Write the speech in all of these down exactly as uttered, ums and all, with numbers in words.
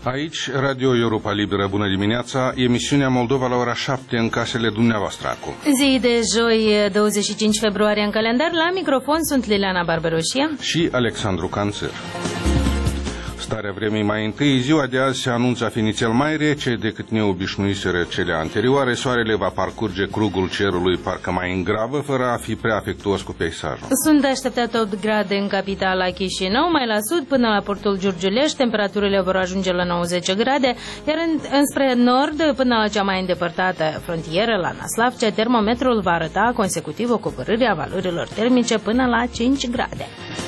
Aici, Radio Europa Liberă, bună dimineața, emisiunea Moldova la ora șapte în casele dumneavoastră acum. Zi de joi, douăzeci și cinci februarie în calendar, la microfon sunt Liliana Barberoșia și Alexandru Canțăr. Starea vremii mai întâi, ziua de azi se anunță a fi nițel mai rece decât ne obișnuiseră cele anterioare. Soarele va parcurge crugul cerului parcă mai în gravă, fără a fi prea afectuos cu peisajul. Sunt așteptate opt grade în capitala Chișinău, mai la sud până la portul Giurgiulești, temperaturile vor ajunge la nouăzeci grade, iar în, înspre nord până la cea mai îndepărtată frontieră, la Năslavcea, termometrul va arăta consecutiv o coborâre a valorilor termice până la cinci grade.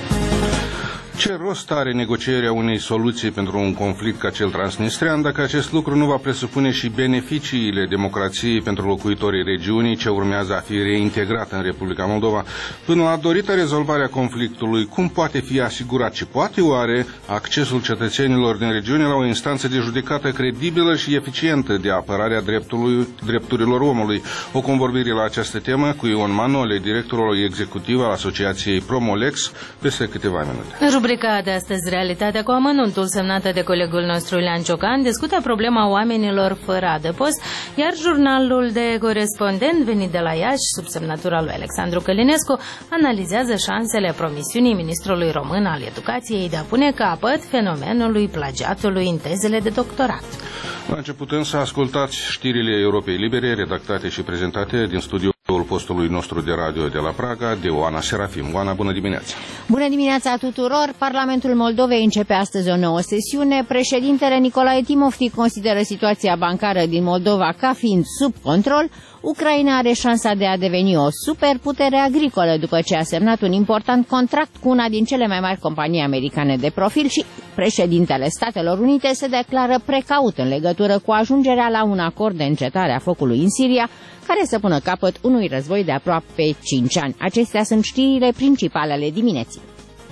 Ce rost are negocierea unei soluții pentru un conflict ca cel transnistrean dacă acest lucru nu va presupune și beneficiile democrației pentru locuitorii regiunii ce urmează a fi reintegrată în Republica Moldova? Până la dorită rezolvarea conflictului, cum poate fi asigurat și poate oare accesul cetățenilor din regiune la o instanță de judecată credibilă și eficientă de apărare a drepturilor omului? O convorbire la această temă cu Ion Manole, directorul executiv al Asociației Promolex, peste câteva minute. Rubrica de astăzi, Realitatea cu amănuntul, semnată de colegul nostru Iulian Ciocan, discută problema oamenilor fără adăpost, iar jurnalul de corespondent venit de la Iași, sub semnătura lui Alexandru Călinescu, analizează șansele promisiunii ministrului român al educației de a pune capăt fenomenului plagiatului în tezele de doctorat. La început însă ascultați știrile Europei Libere, redactate și prezentate din studioul postului nostru de radio de la Praga, de Oana Serafim. Oana, bună dimineața! Bună dimineața tuturor! Parlamentul Moldovei începe astăzi o nouă sesiune. Președintele Nicolae Timofti consideră situația bancară din Moldova ca fiind sub control. Ucraina are șansa de a deveni o superputere agricolă după ce a semnat un important contract cu una din cele mai mari companii americane de profil și președintele Statelor Unite se declară precaut în legătură cu ajungerea la un acord de încetare a focului în Siria, care să pună capăt unui război de aproape cinci ani. Acestea sunt știrile principale ale dimineții.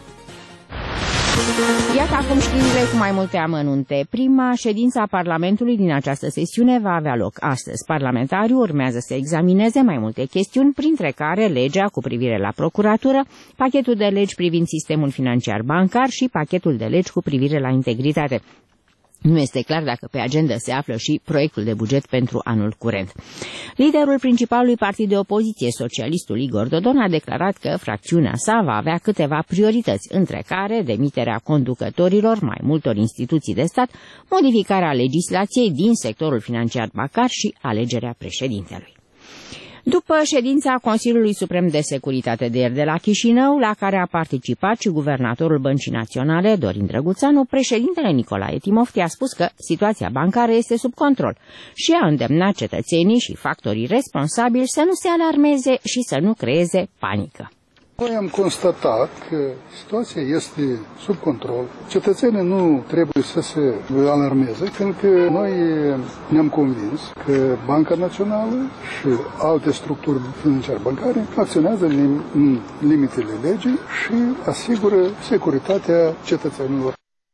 Iată acum știrile cu mai multe amănunte. Prima ședință a Parlamentului din această sesiune va avea loc astăzi. Parlamentarii urmează să examineze mai multe chestiuni, printre care legea cu privire la procuratură, pachetul de legi privind sistemul financiar bancar și pachetul de legi cu privire la integritate. Nu este clar dacă pe agenda se află și proiectul de buget pentru anul curent. Liderul principalului partid de opoziție, socialistul Igor Dodon, a declarat că fracțiunea sa va avea câteva priorități, între care demiterea conducătorilor mai multor instituții de stat, modificarea legislației din sectorul financiar bancar și alegerea președintelui. După ședința Consiliului Suprem de Securitate de ieri de la Chișinău, la care a participat și guvernatorul Băncii Naționale, Dorin Drăguțanu, președintele Nicolae Timofti a spus că situația bancară este sub control și a îndemnat cetățenii și factorii responsabili să nu se alarmeze și să nu creeze panică. Noi am constatat că situația este sub control. Cetățenii nu trebuie să se alarmeze, pentru că noi ne-am convins că Banca Națională și alte structuri financiare bancare acționează în limitele legii și asigură securitatea cetățenilor.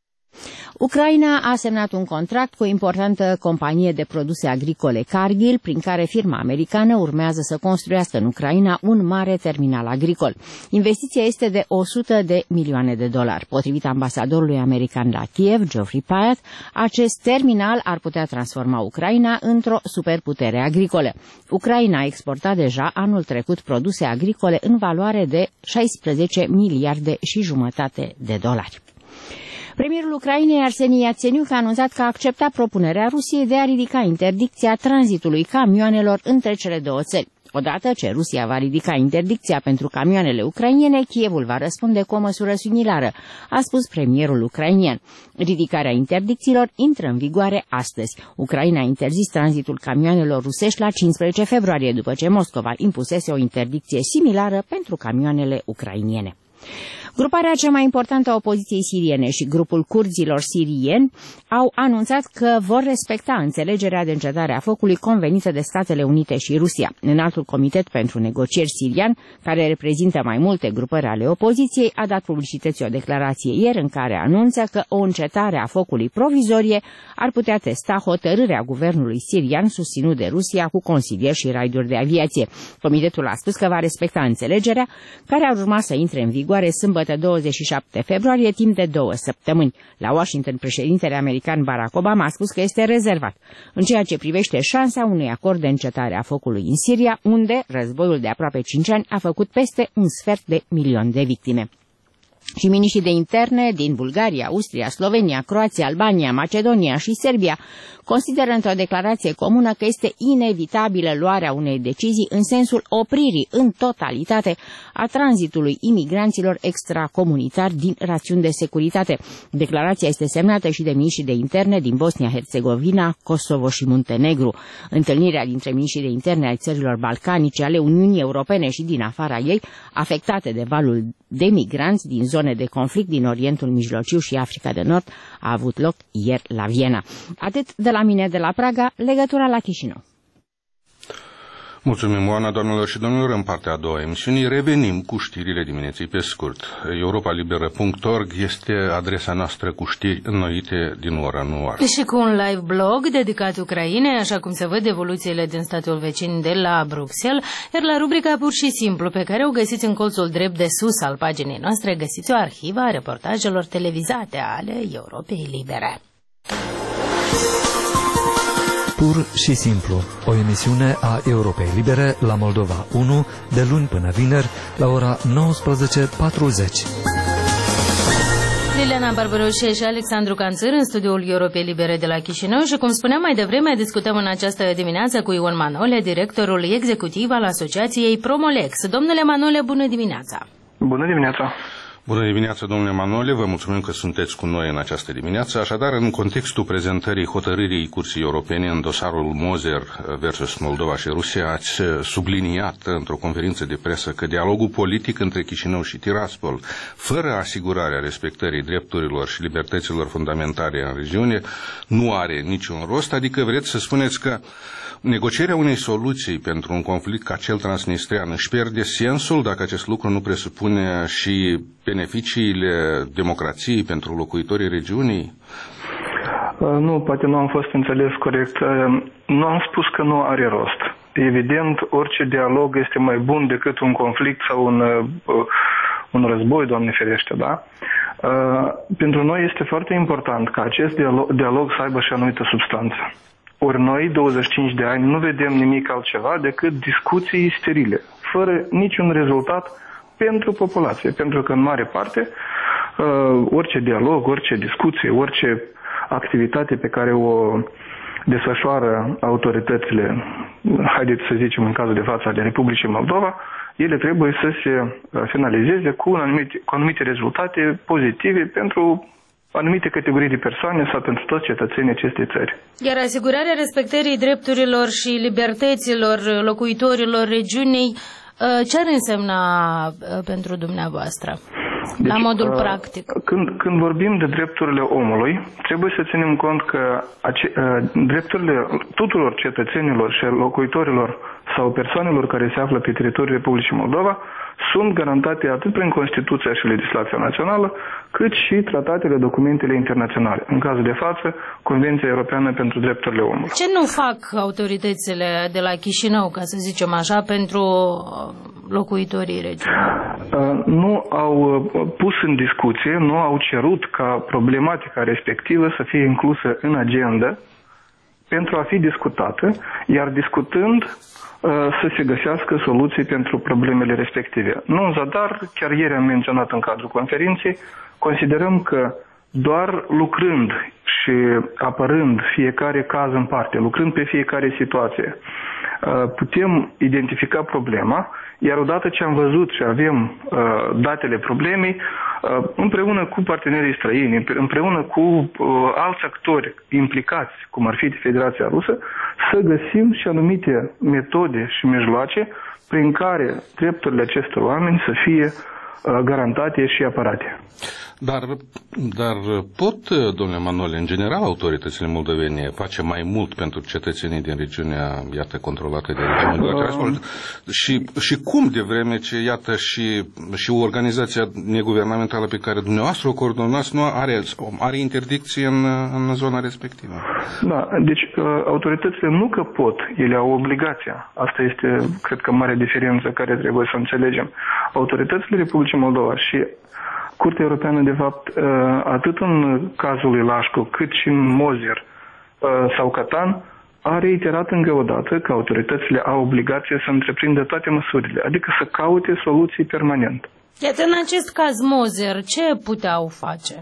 Ucraina a semnat un contract cu o importantă companie de produse agricole, Cargill, prin care firma americană urmează să construiască în Ucraina un mare terminal agricol. Investiția este de o sută de milioane de dolari. Potrivit ambasadorului american la Kiev, Geoffrey Pyatt, acest terminal ar putea transforma Ucraina într-o superputere agricolă. Ucraina a exportat deja anul trecut produse agricole în valoare de șaisprezece miliarde și jumătate de dolari. Premierul Ucrainei, Arseni Iațeniuc, a anunțat că a acceptat propunerea Rusiei de a ridica interdicția tranzitului camioanelor între cele două țări. Odată ce Rusia va ridica interdicția pentru camioanele ucrainene, Kievul va răspunde cu o măsură similară, a spus premierul ucrainian. Ridicarea interdicțiilor intră în vigoare astăzi. Ucraina a interzis tranzitul camioanelor rusești la cincisprezece februarie, după ce Moscova impusese o interdicție similară pentru camioanele ucrainiene. Gruparea cea mai importantă a opoziției siriene și grupul curzilor sirieni au anunțat că vor respecta înțelegerea de încetare a focului convenită de Statele Unite și Rusia. Înaltul Comitet pentru Negocieri sirian, care reprezintă mai multe grupări ale opoziției, a dat publicității o declarație ieri în care anunță că o încetare a focului provizorie ar putea testa hotărârea guvernului sirian susținut de Rusia cu consilieri și raiduri de aviație. Comitetul a spus că va respecta înțelegerea, care ar urma să intre în vigoare vigoare sâmbătă douăzeci și șapte februarie, timp de două săptămâni. La Washington, președintele american Barack Obama a spus că este rezervat în ceea ce privește șansa unui acord de încetare a focului în Siria, unde războiul de aproape cinci ani a făcut peste un sfert de milion de victime. Și miniștrii de interne din Bulgaria, Austria, Slovenia, Croația, Albania, Macedonia și Serbia consideră într-o declarație comună că este inevitabilă luarea unei decizii în sensul opririi în totalitate a tranzitului imigranților extracomunitari din rațiuni de securitate. Declarația este semnată și de miniștrii de interne din Bosnia-Herzegovina, Kosovo și Muntenegru. Întâlnirea dintre miniștrii de interne ai țărilor balcanice, ale Uniunii Europene și din afara ei, afectate de valul de migranți din zone de conflict din Orientul Mijlociu și Africa de Nord, a avut loc ieri la Viena. Atât de la mine de la Praga, legătura la Chișinău. Mulțumim, Oana, doamnelor și domnilor. În partea a doua emisiunii revenim cu știrile dimineții pe scurt. europa liberă punct org este adresa noastră cu știri înnoite din ora în oră. Și cu un live blog dedicat Ucrainei, așa cum se văd evoluțiile din statul vecin de la Bruxelles, iar la rubrica Pur și Simplu, pe care o găsiți în colțul drept de sus al paginii noastre, găsiți o arhivă a reportajelor televizate ale Europei Libere. Pur și Simplu, o emisiune a Europei Libere la Moldova unu, de luni până vineri, la ora nouăsprezece patruzeci. Liliana Barbaroșe și Alexandru Canțăr în studioul Europei Libere de la Chișinău și, cum spuneam mai devreme, discutăm în această dimineață cu Ion Manole, directorul executiv al Asociației Promolex. Domnule Manole, bună dimineața! Bună dimineața! Bună dimineața, domnule Manole, vă mulțumim că sunteți cu noi în această dimineață. Așadar, în contextul prezentării hotărârii Curții Europene în dosarul Moser versus Moldova și Rusia, ați subliniat într-o conferință de presă că dialogul politic între Chișinău și Tiraspol, fără asigurarea respectării drepturilor și libertăților fundamentale în regiune, nu are niciun rost, adică vreți să spuneți că negocierea unei soluții pentru un conflict ca cel transnistrean își pierde sensul dacă acest lucru nu presupune și beneficiile democrației pentru locuitorii regiunii? Nu, poate nu am fost înțeles corect. Nu am spus că nu are rost. Evident, orice dialog este mai bun decât un conflict sau un, un război, Doamne ferește, da? Pentru noi este foarte important ca acest dialog, dialog să aibă și anumită substanță. Ori noi, douăzeci și cinci de ani, nu vedem nimic altceva decât discuții sterile, fără niciun rezultat pentru populație. Pentru că, în mare parte, orice dialog, orice discuție, orice activitate pe care o desfășoară autoritățile, haideți să zicem în cazul de față ale Republicii Moldova, ele trebuie să se finalizeze cu anumite, cu anumite rezultate pozitive pentru anumite categorii de persoane sau pentru toți cetățenii acestei țări. Iar asigurarea respectării drepturilor și libertăților locuitorilor regiunii, ce ar însemna pentru dumneavoastră, deci, la modul uh, practic? Când, când vorbim de drepturile omului, trebuie să ținem cont că ace, uh, drepturile tuturor cetățenilor și locuitorilor sau persoanelor care se află pe teritoriul Republicii Moldova sunt garantate atât prin Constituția și legislația națională, cât și tratatele, documentele internaționale. În cazul de față, Convenția Europeană pentru Drepturile Omului. Ce nu fac autoritățile de la Chișinău, ca să zicem așa, pentru locuitorii regiunii? Nu au pus în discuție, nu au cerut ca problematica respectivă să fie inclusă în agenda pentru a fi discutată, iar discutând să se găsească soluții pentru problemele respective. Nu în zadar, chiar ieri am menționat în cadrul conferinței, considerăm că doar lucrând și apărând fiecare caz în parte, lucrând pe fiecare situație, putem identifica problema, iar odată ce am văzut și avem datele problemei, împreună cu partenerii străini, împreună cu alți actori implicați, cum ar fi Federația Rusă, să găsim și anumite metode și mijloace prin care drepturile acestor oameni să fie garantate și apărate. Dar, dar pot, domnule Manole, în general autoritățile moldovene face mai mult pentru cetățenii din regiunea, iată, controlată de regimul de Tiraspol? Și, și cum, de vreme ce, iată, și, și o organizație neguvernamentală pe care dumneavoastră o coordonați nu are, are interdicție în, în zona respectivă? Da, deci autoritățile nu că pot, ele au obligația. Asta este, cred că, marea diferență care trebuie să înțelegem. autoritățile Republicii Moldova și Curtea Europeană, de fapt, atât în cazul lui Lașcu, cât și în Mozer sau Catan, a reiterat încă o dată că autoritățile au obligație să întreprindă toate măsurile, adică să caute soluții permanent. Iată, în acest caz, Mozer, ce puteau face?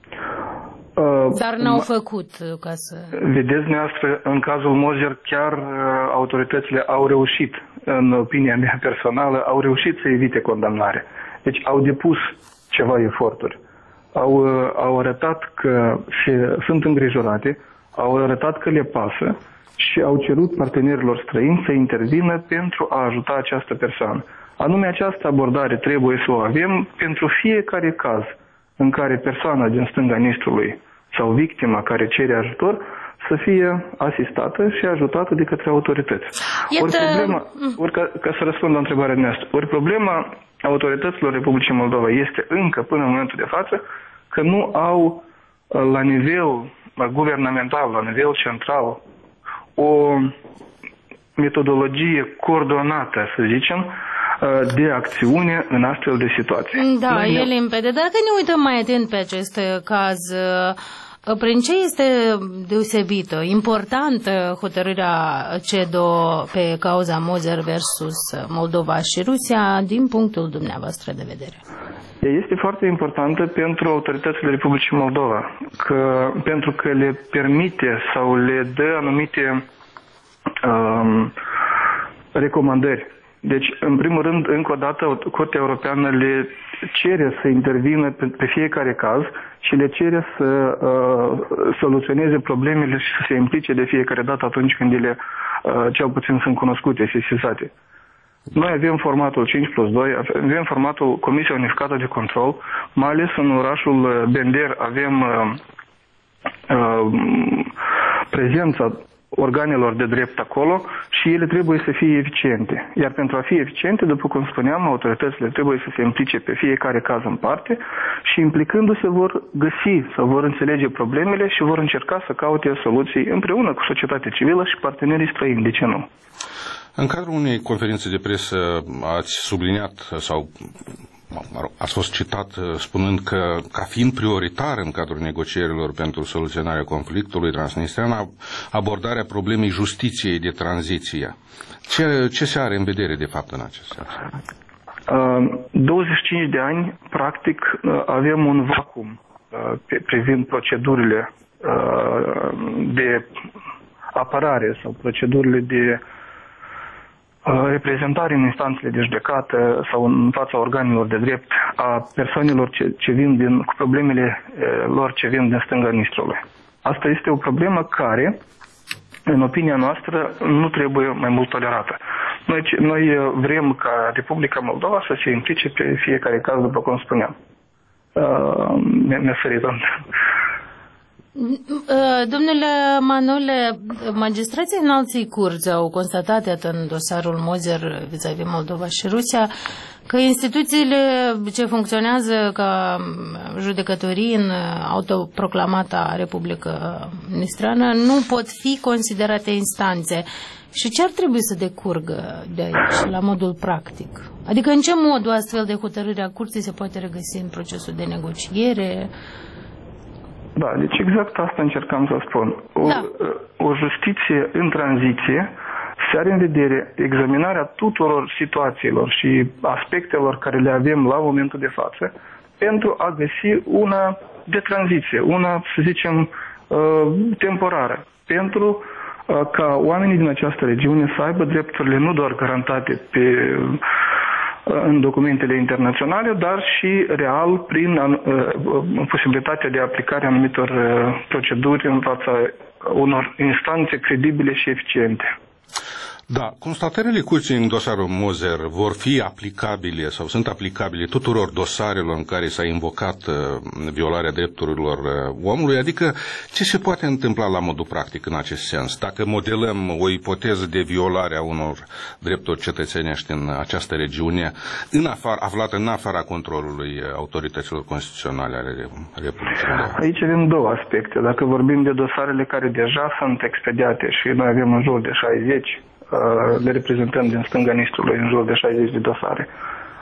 Uh, Dar n-au făcut ca să... Vedeți, noastră, în cazul Mozer, chiar uh, autoritățile au reușit, în opinia mea personală, au reușit să evite condamnare. Deci au depus ceva eforturi. Au, uh, au arătat că se, sunt îngrijorate, au arătat că le pasă și au cerut partenerilor străini să intervină pentru a ajuta această persoană. Anume, această abordare trebuie să o avem pentru fiecare caz în care persoana din stânga Nistrului sau victima care cere ajutor să fie asistată și ajutată de către autorități. Ori problema, ori ca, ca să răspund la întrebarea noastră, ori problema autorităților Republicii Moldova este încă până în momentul de față că nu au la nivel guvernamental, la nivel central, o metodologie coordonată, să zicem, de acțiune în astfel de situații. Da, e limpede. Dacă ne uităm mai atent pe acest caz, prin ce este deosebită, importantă hotărârea C E D O pe cauza Mozer versus Moldova și Rusia din punctul dumneavoastră de vedere? Este foarte importantă pentru autoritățile Republicii Moldova, că, pentru că le permite sau le dă anumite um, recomandări. Deci, în primul rând, încă o dată, Curtea Europeană le cere să intervină pe, pe fiecare caz și le cere să uh, soluționeze problemele și să se implice de fiecare dată atunci când ele, uh, cel puțin, sunt cunoscute, sesizate. Noi avem formatul cinci plus doi, avem formatul Comisia Unificată de Control, mai ales în orașul Bender avem uh, uh, prezența organelor de drept acolo și ele trebuie să fie eficiente. Iar pentru a fi eficiente, după cum spuneam, autoritățile trebuie să se implice pe fiecare caz în parte și implicându-se vor găsi sau vor înțelege problemele și vor încerca să caute soluții împreună cu societatea civilă și partenerii străini. De ce nu? În cadrul unei conferințe de presă ați subliniat sau ați fost citat spunând că, ca fiind prioritar în cadrul negocierilor pentru soluționarea conflictului transnistrean, abordarea problemei justiției de tranziție. Ce, ce se are în vedere, de fapt, în acest sens? douăzeci și cinci de ani, practic, avem un vacuum privind procedurile de apărare sau procedurile de reprezentare în instanțele de judecată sau în fața organelor de drept a persoanelor ce, ce vin din, cu problemele lor ce vin din stânga Nistrului. Asta este o problemă care, în opinia noastră, nu trebuie mai mult tolerată. Noi, noi vrem ca Republica Moldova să se implice pe fiecare caz, după cum spuneam. Uh, mi-a sărit. Domnule Manole, magistrații înalții curți au constatat, iată, în dosarul Mozer vis-a-vis Moldova și Rusia, că instituțiile ce funcționează ca judecătorii în autoproclamata Republică Nistreană nu pot fi considerate instanțe. Și ce ar trebui să decurgă de aici, la modul practic? Adică în ce mod o astfel de hotărâre a curții se poate regăsi în procesul de negociere? Da, deci exact asta încercam să spun. O, da. o justiție în tranziție se are în vedere examinarea tuturor situațiilor și aspectelor care le avem la momentul de față pentru a găsi una de tranziție, una, să zicem, temporară, pentru ca oamenii din această regiune să aibă drepturile nu doar garantate pe în documentele internaționale, dar și real prin uh, posibilitatea de aplicare a anumitor uh, proceduri în fața unor instanțe credibile și eficiente. Da, constatările curții în dosarul Mozer vor fi aplicabile sau sunt aplicabile tuturor dosarelor în care s-a invocat uh, violarea drepturilor uh, omului, adică ce se poate întâmpla la modul practic în acest sens? Dacă modelăm o ipoteză de violare a unor drepturi cetățenești în această regiune, în afar, aflată în afara controlului autorităților constituționale ale Republicii Moldova. Aici avem două aspecte. Dacă vorbim de dosarele care deja sunt expediate și noi avem în jur de șaizeci, le reprezentăm din stânga Nistrului în jur de șaizeci de dosare.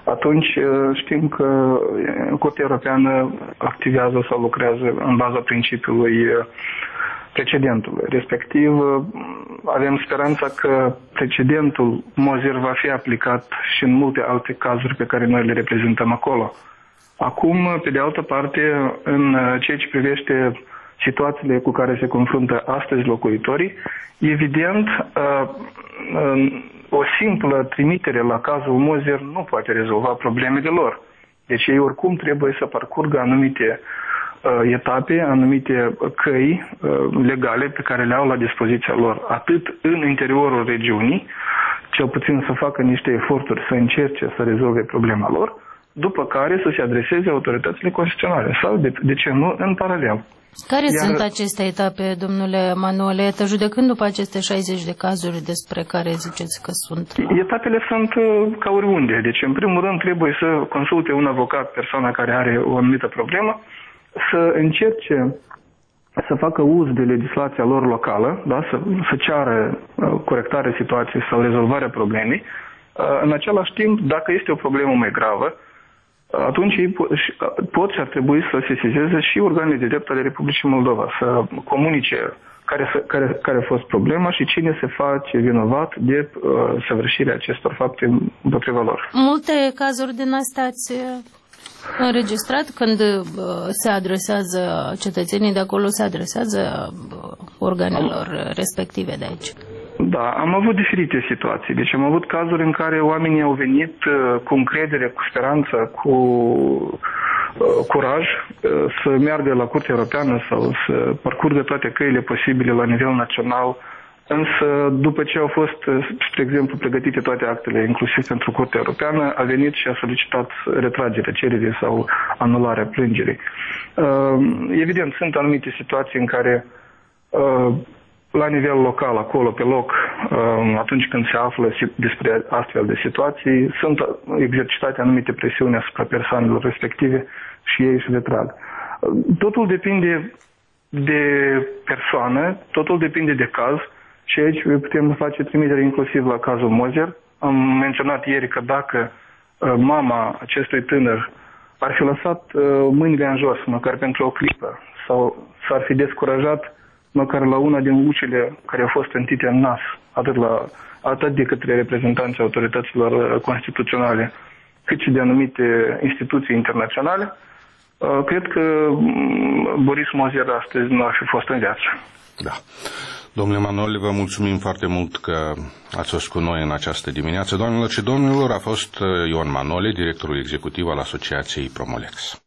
atunci știm că Curtea Europeană activează sau lucrează în baza principiului precedentului. Respectiv, avem speranța că precedentul Moser va fi aplicat și în multe alte cazuri pe care noi le reprezentăm acolo. Acum, pe de altă parte, în ceea ce privește situațiile cu care se confruntă astăzi locuitorii, evident, o simplă trimitere la cazul Moser nu poate rezolva problemele lor. Deci ei oricum trebuie să parcurgă anumite uh, etape, anumite căi uh, legale pe care le au la dispoziția lor, atât în interiorul regiunii, cel puțin să facă niște eforturi să încerce să rezolve problema lor, după care să se adreseze autoritățile constituționale sau, de, de ce nu, în paralel. Care Iar... sunt aceste etape, domnule Manole? Iată, judecând după aceste șaizeci de cazuri despre care ziceți că sunt... Etapele sunt uh, ca oriunde. Deci, în primul rând, trebuie să consulte un avocat, persoana care are o anumită problemă, să încerce să facă uz de legislația lor locală, da? să, să ceară uh, corectarea situației sau rezolvarea problemei. Uh, în același timp, dacă este o problemă mai gravă, atunci ei pot și ar trebui să se sesizeze și organele de drept ale Republicii Moldova, să comunice care, care, care a fost problema și cine se face vinovat de uh, săvârșirea acestor fapte împotriva lor. Multe cazuri din astea ați înregistrat când uh, se adresează cetățenii de acolo, se adresează uh, organelor am... respective de aici. Da, am avut diferite situații. Deci am avut cazuri în care oamenii au venit uh, cu încredere, cu speranță, cu uh, curaj uh, să meargă la Curtea Europeană sau să parcurgă toate căile posibile la nivel național. Însă, după ce au fost, spre exemplu, pregătite toate actele, inclusiv pentru Curtea Europeană, a venit și a solicitat retragerea cererii sau anularea plângerii. Uh, evident, sunt anumite situații în care uh, la nivel local, acolo, pe loc, atunci când se află despre astfel de situații, sunt exercitate anumite presiuni asupra persoanelor respective și ei se retrag. Totul depinde de persoană, totul depinde de caz și aici putem face trimitere inclusiv la cazul Moser. Am menționat ieri că dacă mama acestui tânăr ar fi lăsat mâinile în jos, măcar pentru o clipă, sau s-ar fi descurajat măcar la una din ușile care au fost întinte în nas, atât, la, atât de către reprezentanții autorităților constituționale, cât și de anumite instituții internaționale, cred că Boris Moser astăzi nu ar fi fost în viață. Da. Domnule Manole, vă mulțumim foarte mult că ați fost cu noi în această dimineață. Doamnelor și domnilor, a fost Ion Manole, directorul executiv al Asociației Promolex.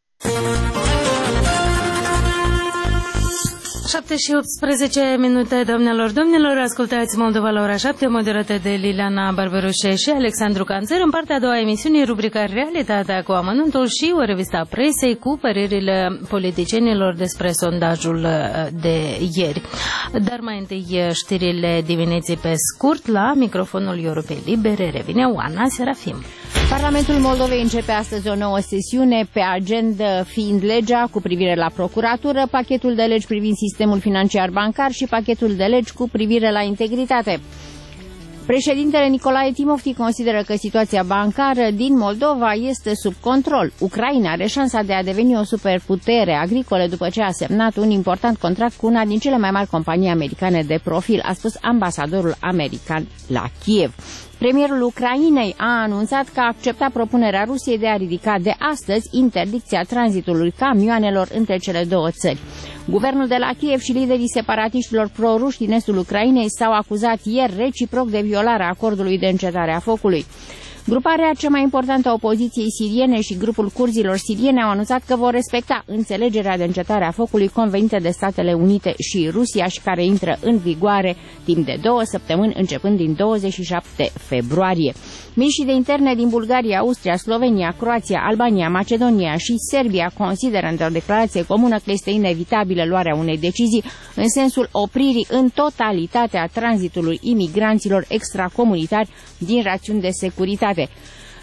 șapte și optsprezece minute, doamnelor, domnilor, ascultați Moldova la ora șapte, moderată de Liliana Barberușe și Alexandru Canțăr. În partea a doua a emisiunii, rubrica Realitatea cu amănuntul și o revistă a presei cu părerile politicienilor despre sondajul de ieri. Dar mai întâi știrile dimineții pe scurt, la microfonul Europei Libere revine Oana Serafim. Parlamentul Moldovei începe astăzi o nouă sesiune, pe agenda fiind legea cu privire la procuratură, pachetul de legi privind sistemul financiar bancar și pachetul de legi cu privire la integritate. Președintele Nicolae Timofti consideră că situația bancară din Moldova este sub control. Ucraina are șansa de a deveni o superputere agricolă după ce a semnat un important contract cu una din cele mai mari companii americane de profil, a spus ambasadorul american la Kiev. Premierul Ucrainei a anunțat că a acceptat propunerea Rusiei de a ridica de astăzi interdicția tranzitului camioanelor între cele două țări. Guvernul de la Kiev și liderii separatiștilor pro-ruși din estul Ucrainei s-au acuzat ieri reciproc de violarea acordului de încetare a focului. Gruparea cea mai importantă a opoziției siriene și grupul curzilor siriene au anunțat că vor respecta înțelegerea de încetare a focului convenită de Statele Unite și Rusia și care intră în vigoare timp de două săptămâni începând din douăzeci și șapte februarie. Miniștrii de interne din Bulgaria, Austria, Slovenia, Croația, Albania, Macedonia și Serbia consideră într-o declarație comună că este inevitabilă luarea unei decizii în sensul opririi în totalitate a tranzitului imigranților extracomunitari din rațiuni de securitate.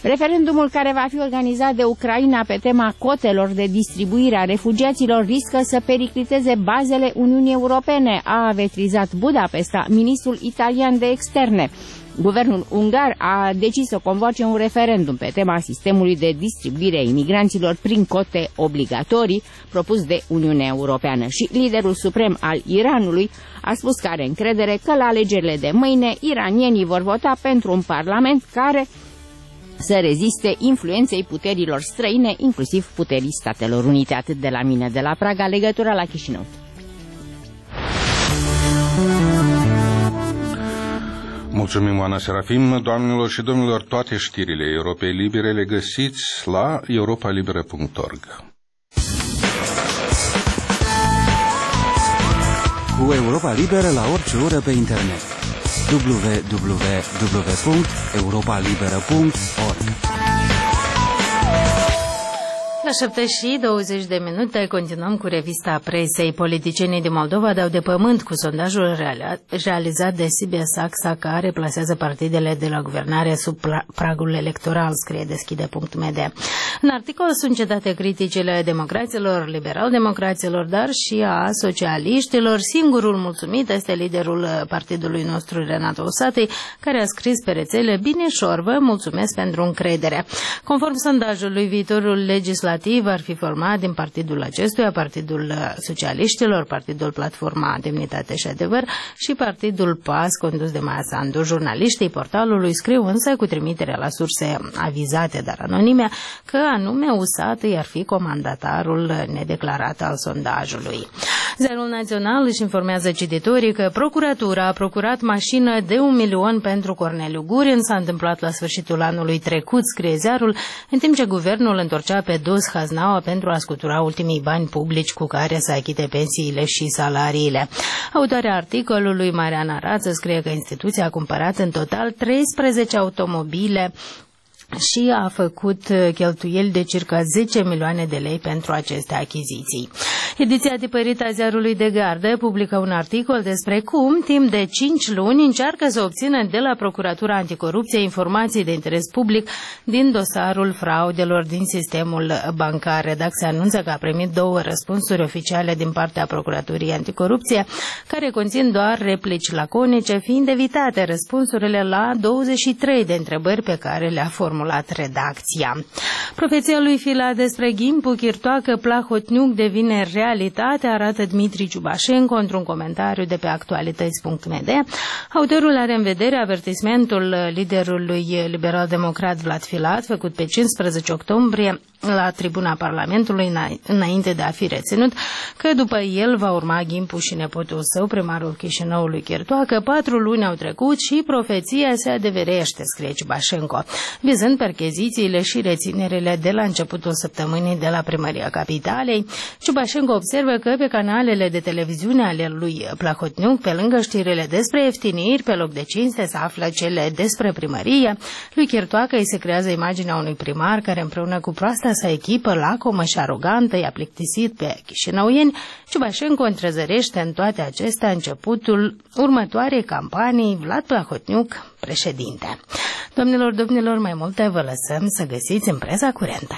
Referendumul care va fi organizat de Ucraina pe tema cotelor de distribuire a refugiaților riscă să pericliteze bazele Uniunii Europene, a avertizat Budapesta, ministrul italian de externe. Guvernul ungar a decis să convoace un referendum pe tema sistemului de distribuire a imigranților prin cote obligatorii propus de Uniunea Europeană și liderul suprem al Iranului a spus că are încredere că la alegerile de mâine iranienii vor vota pentru un parlament care să reziste influenței puterilor străine, inclusiv puterii Statelor Unite. Atât de la mine, de la Praga, legătura la Chișinău. Mulțumim, Oana Serafim. Doamnelor și domnilor, toate știrile Europei Libere le găsiți la europa liberă punct org. Cu Europa Liberă la orice oră pe internet. w w w punct europa liberă punct org. La șapte și douăzeci de minute continuăm cu revista presei. Politicienii din Moldova dau de pământ cu sondajul realizat de Sibia-Saxa, care plasează partidele de la guvernare sub pragul electoral, scrie deschide punct m d. În articol sunt citate criticile democraților, liberal-democraților, dar și a socialiștilor. Singurul mulțumit este liderul partidului nostru, Renato Usatăi, care a scris pe rețele: binișor, vă mulțumesc pentru încredere. Conform sondajului, viitorul legislativ ar fi format din partidul acestuia, Partidul Socialiștilor, Partidul Platforma Demnitate și Adevăr și Partidul P A S, condus de Maia Sandu. Jurnaliștii portalului scriu însă, cu trimitere la surse avizate, dar anonime, că anume Usatăi ar fi comandatarul nedeclarat al sondajului. Ziarul Național își informează cititorii că procuratura a procurat mașină de un milion pentru Corneliu Gurin. S-a întâmplat la sfârșitul anului trecut, scrie ziarul, în timp ce guvernul întorcea pe dos haznaua pentru a scutura ultimii bani publici cu care să achite pensiile și salariile. Autoarea articolului, Mariana Rață, scrie că instituția a cumpărat în total treisprezece automobile și a făcut cheltuieli de circa zece milioane de lei pentru aceste achiziții. Ediția tipărită a ziarului de gardă publică un articol despre cum, timp de cinci luni, încearcă să obțină de la Procuratura Anticorupție informații de interes public din dosarul fraudelor din sistemul bancar. Redacția anunță că a primit două răspunsuri oficiale din partea Procuraturii Anticorupție, care conțin doar replici laconice, fiind evitate răspunsurile la douăzeci și trei de întrebări pe care le-a formulat redacția. Profeția lui Fila despre Gimpu, Chirtoacă, Plahotniuc devine realitate, arată Dmitri Ciubașenko într-un comentariu de pe actualități punct m d. Autorul are în vedere avertismentul liderului liberal-democrat Vlad Filat, făcut pe cincisprezece octombrie la tribuna Parlamentului, înainte de a fi reținut, că după el va urma Gimpu și nepotul său, primarul Chișinăului Chirtoacă. Patru luni au trecut și profeția se adeverește, scrie Ciubașenko, vizând perchezițiile și reținerile de la începutul săptămânii de la Primăria Capitalei. Ciubașenko observă că pe canalele de televiziune ale lui Plahotniuc, pe lângă știrile despre ieftiniri, pe loc de cinste se află cele despre primărie. Lui Chirtoacă îi se creează imaginea unui primar care, împreună cu proasta sa echipă lacomă și arogantă, i-a plictisit pe chișinăuieni. Ciubașenko întrezărește în toate acestea începutul următoarei campanii Vlad Plahotniuc președinte. Domnilor, domnilor, mai multe vă lăsăm să găsiți în presa curentă.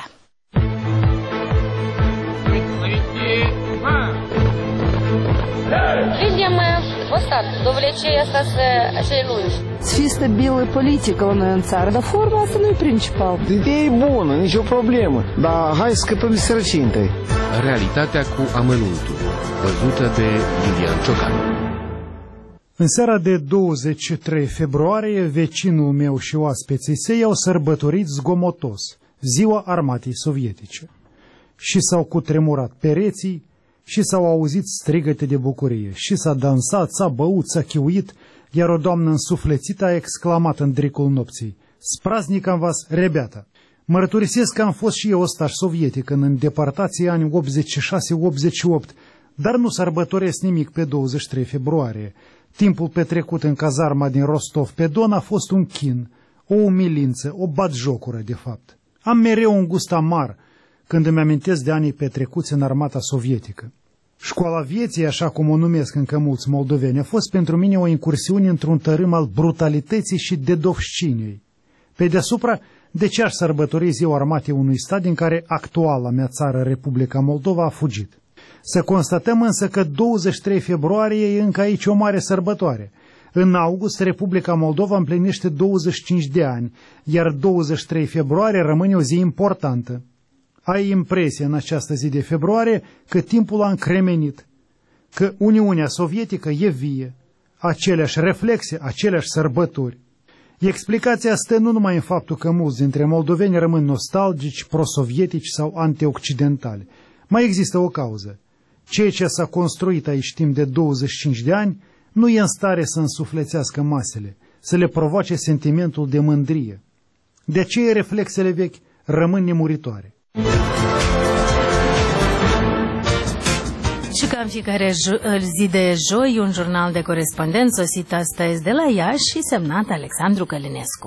Видим вот так, довлечение с acei lungi. Чисто белая политика он țară, dar forma asta nu e principal. Ideea e bună, nicio problemă, dar hai să scăpăm de sărăcie întâi. Realitatea cu amănuntul, văzută de Iulian Ciocan. În seara de douăzeci și trei februarie, vecinul meu și oaspeții săi au sărbătorit zgomotos Ziua Armatei Sovietice. Și s-au cutremurat pereții, și s-au auzit strigăte de bucurie, și s-a dansat, s-a băut, s-a chiuit, iar o doamnă însuflețită a exclamat în dricul nopții: "Spraznicam vas, rebeata!" Mărturisesc că am fost și eu ostaș sovietic în îndepărtații ani optzeci și șase optzeci și opt, dar nu sărbătoresc nimic pe douăzeci și trei februarie. Timpul petrecut în cazarma din Rostov-pe-Don a fost un chin, o umilință, o batjocură de fapt. Am mereu un gust amar când îmi amintesc de anii petrecuți în armata sovietică. Școala vieții, așa cum o numesc încă mulți moldoveni, a fost pentru mine o incursiune într-un tărâm al brutalității și dedovșciniei. Pe deasupra, De ce aș sărbători Ziua Armatei unui stat din care actuala mea țară, Republica Moldova, a fugit? Să constatăm însă că douăzeci și trei februarie e încă aici o mare sărbătoare. În august, Republica Moldova împlinește douăzeci și cinci de ani, iar douăzeci și trei februarie rămâne o zi importantă. Ai impresia în această zi de februarie că timpul a încremenit, că Uniunea Sovietică e vie, aceleași reflexe, aceleași sărbători. Explicația stă nu numai în faptul că mulți dintre moldoveni rămân nostalgici, prosovietici sau antioccidentali. Mai există o cauză. Ceea ce s-a construit aici timp de douăzeci și cinci de ani nu e în stare să însuflețească masele, să le provoace sentimentul de mândrie. De aceea reflexele vechi rămân nemuritoare. Și ca în fiecare zi de joi, un jurnal de corespondent sosit astăzi de la Iași și semnat Alexandru Călinescu.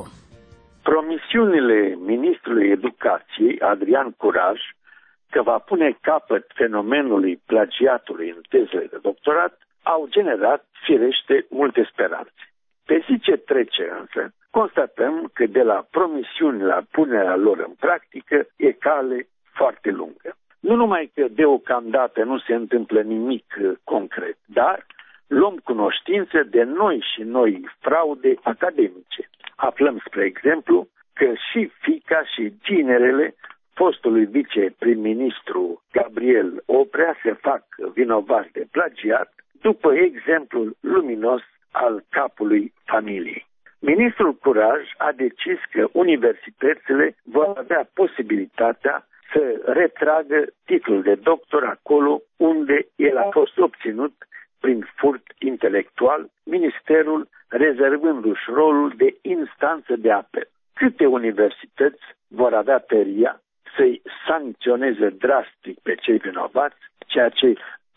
Promisiunile ministrului educației, Adrian Curaj, că va pune capăt fenomenului plagiatului în tezele de doctorat, au generat, firește, multe speranțe. Pe zi ce trece însă, constatăm că de la promisiuni la punerea lor în practică e cale foarte lungă. Nu numai că deocamdată nu se întâmplă nimic concret, dar luăm cunoștință de noi și noi fraude academice. Aflăm, spre exemplu, că și fiica și ginerele fostului viceprim-ministru Gabriel Oprea se fac vinovați de plagiat, după exemplul luminos al capului familiei. Ministrul Curaj a decis că universitățile vor avea posibilitatea să retragă titlul de doctor acolo unde el a fost obținut prin furt intelectual, ministerul rezervându-și rolul de instanță de apel. Câte universități vor avea tăria să-i sancționeze drastic pe cei vinovați, ceea ce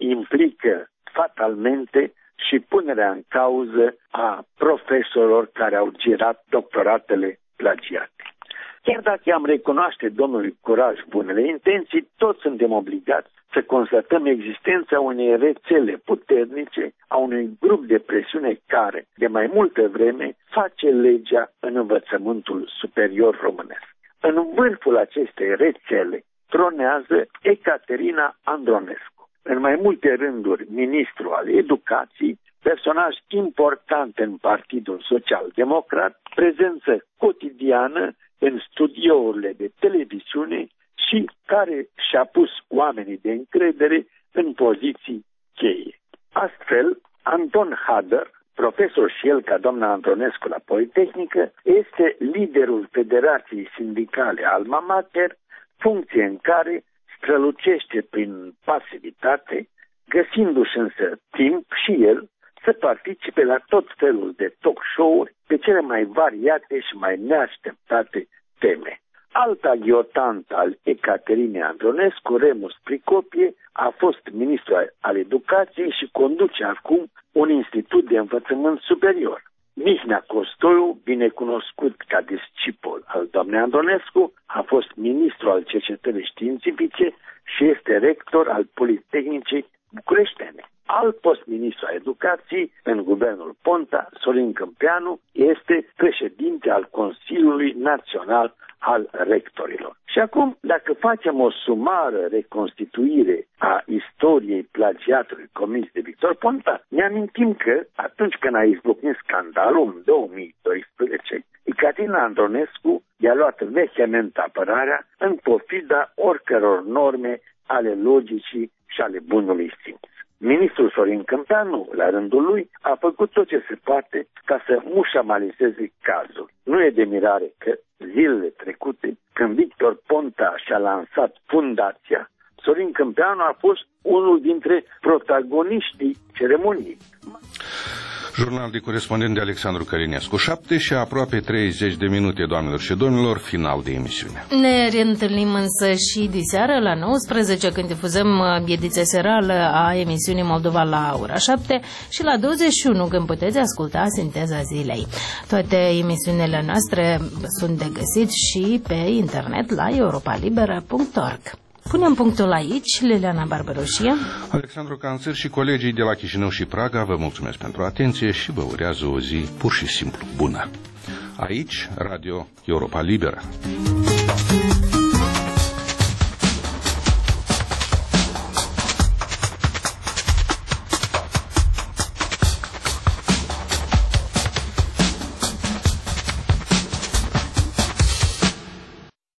implică fatalmente și punerea în cauză a profesorilor care au girat doctoratele plagiate. Chiar dacă am recunoaște domnului Curaj bunele intenții, toți suntem obligați să constatăm existența unei rețele puternice, a unui grup de presiune care, de mai multă vreme, face legea în învățământul superior românesc. În vârful acestei rețele tronează Ecaterina Andronescu, în mai multe rânduri ministru al educației, personaj important în Partidul Social-Democrat, prezență cotidiană în studiourile de televiziune și care și-a pus oamenii de încredere în poziții cheie. Astfel, Anton Hader, profesor și el ca doamna Andronescu la Politehnică, este liderul Federației Sindicale Alma Mater, funcție în care strălucește prin pasivitate, găsindu-și însă timp și el să participe la tot felul de talk show-uri pe cele mai variate și mai neașteptate teme. Alta ghiotant al Ecaterinei Andronescu, Remus Pricopie, a fost ministru al educației și conduce acum un institut de învățământ superior. Mihnea Costoiu, binecunoscut ca discipol al doamnei Andronescu, a fost ministru al cercetării științifice și este rector al Politehnicii Bucureștene. Alt post-ministru al educației în guvernul Ponta, Sorin Câmpeanu, este președinte al Consiliului Național al Rectorilor. Și acum, dacă facem o sumară reconstituire a istoriei plagiatului comis de Victor Ponta, ne amintim că atunci când a izbucnit scandalul în două mii doisprezece, Ecaterina Andronescu i-a luat vehement apărarea în pofida oricăror norme ale logicii și ale bunului simț. Ministrul Sorin Câmpeanu, la rândul lui, a făcut tot ce se poate ca să mușamalizeze cazul. Nu e de mirare că zilele trecute, când Victor Ponta și-a lansat fundația, Sorin Câmpeanu a fost unul dintre protagoniștii ceremoniei. Jurnal de corespondent de Alexandru Călinescu. Șapte și aproape treizeci de minute, doamnelor și domnilor, final de emisiune. Ne reîntâlnim însă și diseară la nouăsprezece, când difuzăm ediția serală a emisiunii Moldova la ora șapte și la douăzeci și unu, când puteți asculta Sinteza Zilei. Toate emisiunile noastre sunt de găsit și pe internet la europa liberă punct org. Punem punctul aici, Liliana Barbaroșie, Alexandru Canțăr și colegii de la Chișinău și Praga vă mulțumesc pentru atenție și vă urează o zi pur și simplu bună. Aici, Radio Europa Liberă.